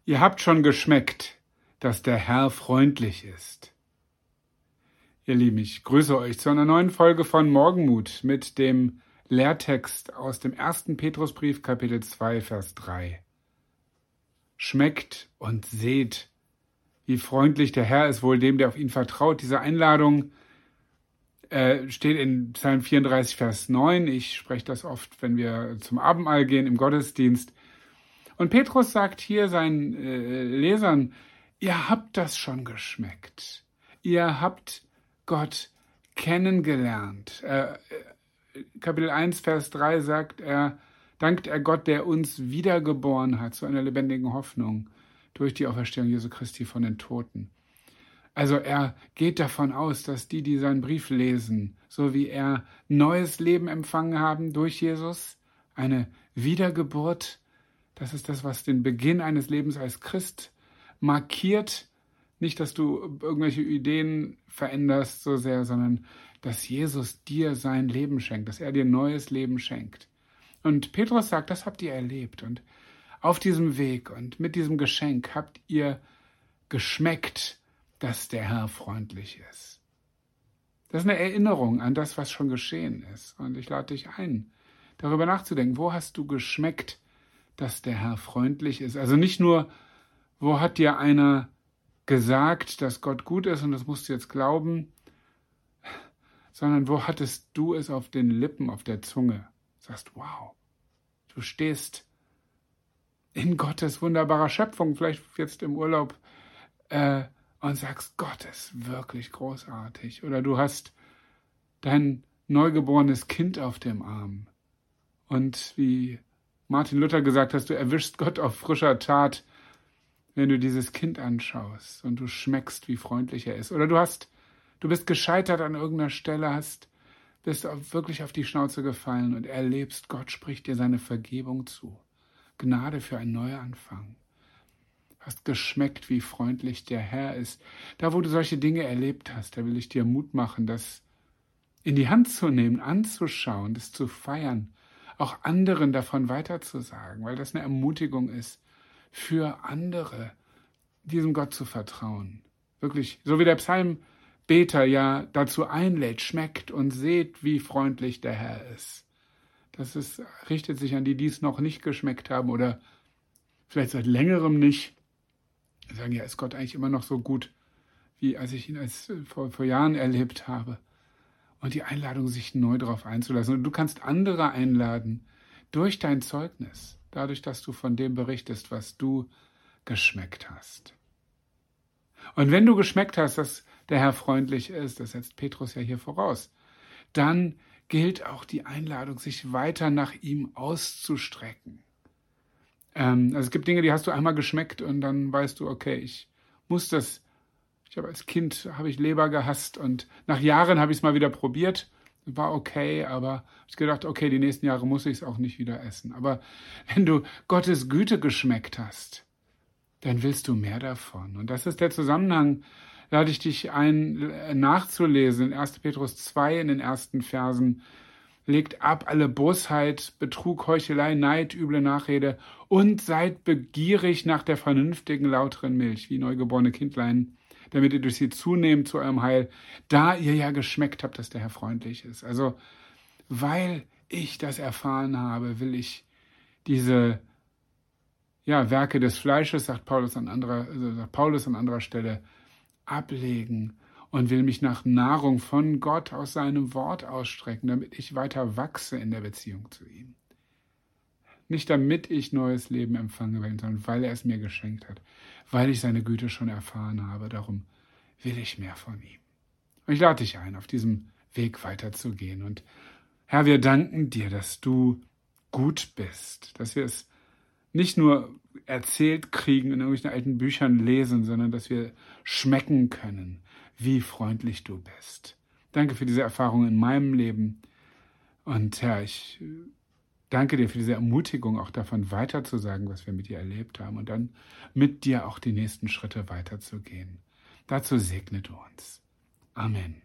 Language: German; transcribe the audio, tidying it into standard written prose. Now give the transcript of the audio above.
Ihr habt schon geschmeckt, dass der Herr freundlich ist. Ihr Lieben, ich grüße euch zu einer neuen Folge von Morgenmut mit dem Lehrtext aus dem 1. Petrusbrief, Kapitel 2, Vers 3. Schmeckt und seht, wie freundlich der Herr ist wohl dem, der auf ihn vertraut. Diese Einladung steht in Psalm 34, Vers 9. Ich spreche das oft, wenn wir zum Abendmahl gehen im Gottesdienst. Und Petrus sagt hier seinen Lesern, ihr habt das schon geschmeckt. Ihr habt Gott kennengelernt. Kapitel 1, Vers 3 dankt er Gott, der uns wiedergeboren hat zu einer lebendigen Hoffnung durch die Auferstehung Jesu Christi von den Toten. Also er geht davon aus, dass die seinen Brief lesen, so wie er neues Leben empfangen haben durch Jesus, eine Wiedergeburt. Das ist das, was den Beginn eines Lebens als Christ markiert. Nicht, dass du irgendwelche Ideen veränderst so sehr, sondern dass Jesus dir sein Leben schenkt, dass er dir neues Leben schenkt. Und Petrus sagt, das habt ihr erlebt. Und auf diesem Weg und mit diesem Geschenk habt ihr geschmeckt, dass der Herr freundlich ist. Das ist eine Erinnerung an das, was schon geschehen ist. Und ich lade dich ein, darüber nachzudenken, wo hast du geschmeckt, dass der Herr freundlich ist? Also nicht nur, wo hat dir einer gesagt, dass Gott gut ist und das musst du jetzt glauben, sondern wo hattest du es auf den Lippen, auf der Zunge? Sagst, wow, du stehst in Gottes wunderbarer Schöpfung, vielleicht jetzt im Urlaub, und sagst, Gott ist wirklich großartig. Oder du hast dein neugeborenes Kind auf dem Arm. Und wie Martin Luther gesagt hat, du erwischst Gott auf frischer Tat, wenn du dieses Kind anschaust und du schmeckst, wie freundlich er ist. Oder du bist gescheitert an irgendeiner Stelle, bist wirklich auf die Schnauze gefallen und erlebst, Gott spricht dir seine Vergebung zu. Gnade für einen Neuanfang. Hast geschmeckt, wie freundlich der Herr ist. Da, wo du solche Dinge erlebt hast, da will ich dir Mut machen, das in die Hand zu nehmen, anzuschauen, das zu feiern, auch anderen davon weiterzusagen, weil das eine Ermutigung ist, für andere diesem Gott zu vertrauen. Wirklich, so wie der Psalmbeter ja dazu einlädt, schmeckt und seht, wie freundlich der Herr ist. Richtet sich an die, die es noch nicht geschmeckt haben oder vielleicht seit längerem nicht. Sagen, ja, ist Gott eigentlich immer noch so gut, wie als ich ihn vor Jahren erlebt habe. Und die Einladung, sich neu darauf einzulassen. Und du kannst andere einladen durch dein Zeugnis, dadurch, dass du von dem berichtest, was du geschmeckt hast. Und wenn du geschmeckt hast, dass der Herr freundlich ist, das setzt Petrus ja hier voraus, dann gilt auch die Einladung, sich weiter nach ihm auszustrecken. Also es gibt Dinge, die hast du einmal geschmeckt und dann weißt du, okay, ich habe als Kind Leber gehasst und nach Jahren habe ich es mal wieder probiert, war okay, aber ich gedacht, okay, die nächsten Jahre muss ich es auch nicht wieder essen. Aber wenn du Gottes Güte geschmeckt hast, dann willst du mehr davon. Und das ist der Zusammenhang, lade ich dich ein, nachzulesen in 1. Petrus 2 in den ersten Versen. Legt ab alle Bosheit, Betrug, Heuchelei, Neid, üble Nachrede und seid begierig nach der vernünftigen, lauteren Milch, wie neugeborene Kindlein, damit ihr durch sie zunehmt zu eurem Heil, da ihr ja geschmeckt habt, dass der Herr freundlich ist. Also, weil ich das erfahren habe, will ich diese Werke des Fleisches, sagt Paulus an anderer Stelle, ablegen und will mich nach Nahrung von Gott aus seinem Wort ausstrecken, damit ich weiter wachse in der Beziehung zu ihm. Nicht damit ich neues Leben empfange, sondern weil er es mir geschenkt hat, weil ich seine Güte schon erfahren habe. Darum will ich mehr von ihm. Und ich lade dich ein, auf diesem Weg weiterzugehen. Und Herr, wir danken dir, dass du gut bist, dass wir es nicht nur erzählt kriegen, in irgendwelchen alten Büchern lesen, sondern dass wir schmecken können, wie freundlich du bist. Danke für diese Erfahrung in meinem Leben. Und Herr, ich danke dir für diese Ermutigung, auch davon weiterzusagen, was wir mit dir erlebt haben und dann mit dir auch die nächsten Schritte weiterzugehen. Dazu segne du uns. Amen.